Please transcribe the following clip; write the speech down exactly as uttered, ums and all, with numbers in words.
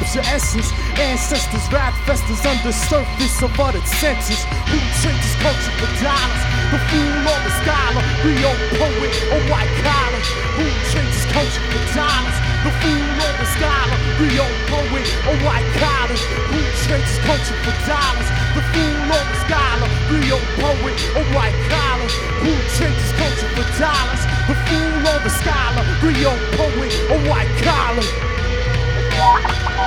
lose your essence. Ancestors, rap festers under surface of uttered senses. Who trades his culture for dollars? The fool or the scholar, Rio poet or white collar. Who trades his culture for dollars? The fool or the scholar, Rio poet or white collar. Who trades his culture for dollars? The fool or the scholar, Rio poet or white collar. Who trades his culture for dollars? The fool or the scholar, Rio poet